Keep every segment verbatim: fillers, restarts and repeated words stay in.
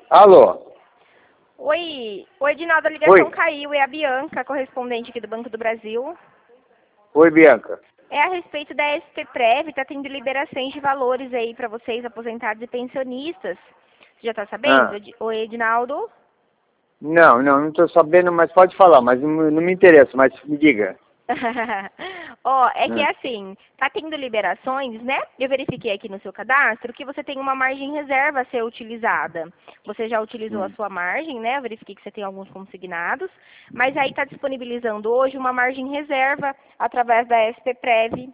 Alô? Oi, oi Edinaldo, a ligação Oi. caiu, é a Bianca, correspondente aqui do Banco do Brasil. Oi, Bianca. É a respeito da S P Prev, tá tendo liberações de valores aí para vocês, aposentados e pensionistas. Você já tá sabendo? Ah. Ed- Oi, Edinaldo? Não, não, não estou sabendo, mas pode falar, mas não, não me interessa, mas me diga. Ó, é que Ah. assim, tá tendo liberações, né? Eu verifiquei aqui no seu cadastro que você tem uma margem reserva a ser utilizada. Você já utilizou a Hum. sua margem, né? Eu verifiquei que você tem alguns consignados, mas aí tá disponibilizando hoje uma margem reserva através da S P Prev.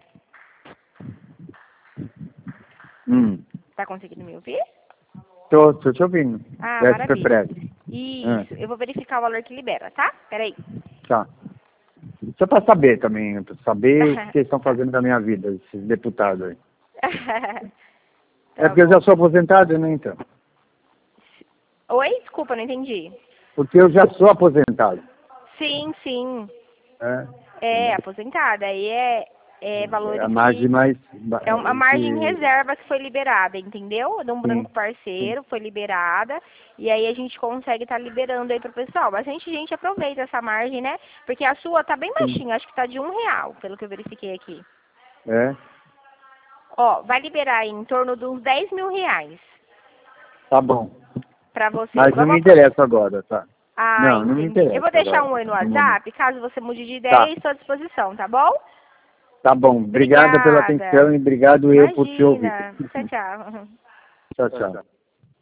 Hum. Tá conseguindo me ouvir? Tô, tô te ouvindo. Ah, S P maravilha. Prev. Isso, eu vou verificar o valor que libera, tá? Peraí. Tá. Só para saber também, para saber o que eles estão fazendo da minha vida, esses deputados aí. Tá É porque eu bom. já sou aposentado, né, então? Oi? Desculpa, não entendi. Porque eu já sou aposentado. Sim, sim. É. É, aposentada. Aí é, é É valores a margem que... mais... É uma margem que- reserva que foi liberada, entendeu? De um Sim, banco parceiro, foi liberada. E aí a gente consegue estar liberando aí pro pessoal. Bastante gente aproveita essa margem, né? Porque a sua tá bem sim. baixinha, acho que tá de um real, pelo que eu verifiquei aqui. É, Ó, vai liberar aí em torno de uns dez mil reais tá bom. pra você. Mas não Vamos me apro- interessa agora, tá? Ah, Não, não me entendi. Eu interessa vou deixar agora. um oi no No momento. WhatsApp, caso você mude de Tá, ideia, estou à disposição, tá bom? tá bom. Obrigada pela atenção Obrigada. e obrigado eu por te ouvir. Imagina. Tchau, tchau. Tchau, tchau.